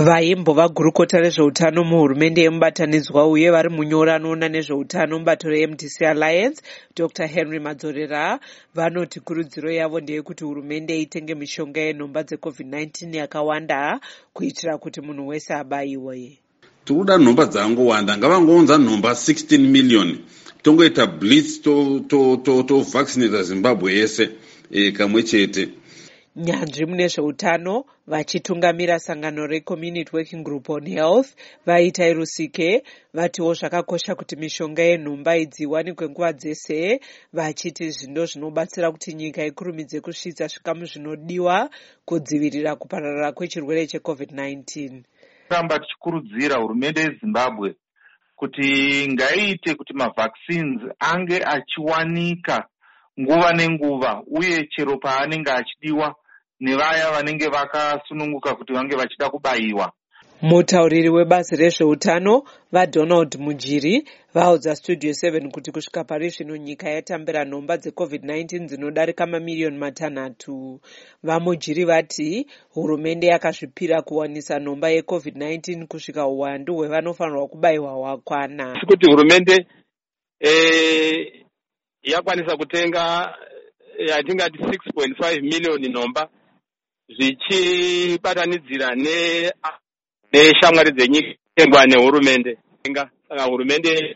Vaimbova gurukota rezveutano muhurumende yemubatanidzwa uye vari munyori anoona nezveutano mubato reMDC Alliance, Dr. Henry Madzorera, vanoti kurudziro yavo ndeyekuti hurumende itenge mishonga yenhomba dzeCovid-19 yakawanda kuitira kuti munhu wese abaiwe. Tikuda nhomba dzangowanda, ngavangounza nhomba 16 million tongoita blitz to vaccinate Zimbabwe yese kamwe chete. Nyanzvi mune zveutano vachitungamira sangano reCommunity Working Group on Health vaita Rusike vatiwo zvakakosha kuti mishonga yenhomba idzi iwanikwe nguva dzese, vachiti zvindo zvinobatsira kuti nyika ikurumidze kusvitsa zvikamu zvinodiwa kudzivirira kupararira kwechirwere cheCovid-19. Ramba tichikurudzira hurumende yeZimbabwe kuti ngaiite kuti mavaccines ange achiwanika nguva nenguva uye chero paanenge achidiwa nevaya vanenge vakasununguka kuti vange vachida kubaiwa. Mutauriri webazi rezveutano vaDonald Mujiri vaudza Studio 7 kuti kusvika pari zvino nyika yatambira nhomba dzeCovid-19 dzinodarika mamiliyoni 6. VaMujiri vati hurumende yakazvipira kuwanisa nhomba yeCovid-19 kusvika uwandu hwevanofanirwa kubaiwa hwakwana. Kuti hurumende yakwanisa kutenga yatingati 6.5 miliyoni nhomba zvichibatanidzira neshamwari dzenyika nehurumende. Saka hurumende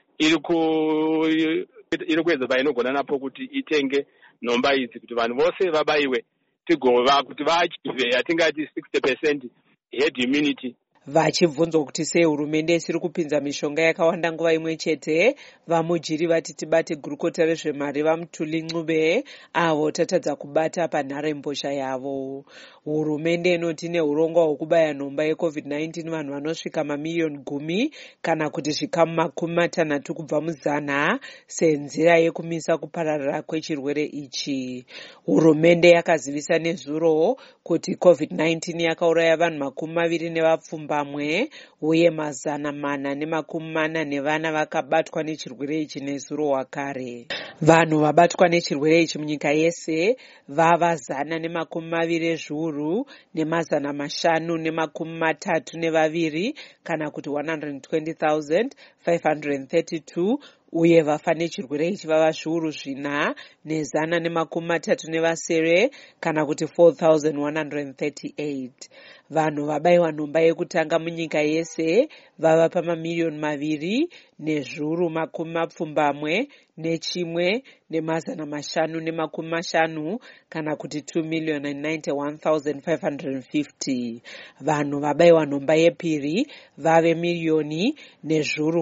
iri kuedza painogona napo kuti itenge nhomba idzi kuti vanhu vose vabaiwe tigova kuti vaachive yatingati 60% herd immunity. Vachibvunzwa kuti sei hurumende isiri kupinza mishonga yakawanda nguva imwe chete, VaMujiri vati tibate gurukota rezvemari vaMutuli Ncube avo tatadza kubata panharembozha yavo. Hurumende inoti neurongwa hwekubaya nhomba yeCovid-19 vanhu vanosvika mamiliyoni 10 kana kuti zvikamu 60 kubva muzana senzira yekumisa kupararira kwechirwere ichi. Hurumende yakazivisa nezuro kuti COVID-19 yakauraya vanhu 20 nevapfumba uye 440 nevana vakabatwa nechirwere ichi nezuro wakare. Vanhu vabatwa nechirwere ichi munyika yese vava 120 zviuru ne532 kana kuti 120,532 uye vafa nechirwere ichi vava zviuru 4 ne137 kana kuti 4,138. Vanhu vabaiwa nhomba yekutanga munyika yese vava pamamiliyoni 2 nezviuru 70 nechimwe ne550 kana kuti 2,091,550. Vanhu vabaiwa nhomba yepiri vave miliyoni nezviuru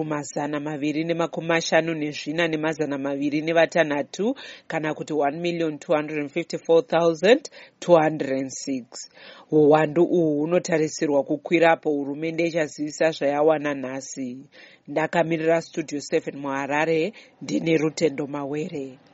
254 ne206 kana kuti 1,254,206. Uwandu uhu hunotarisirwa kukwirapo hurumende ichazivisa zvayawana nhasi. Ndakamirira Studio 7 muHarare ndine Rutendo Mawere.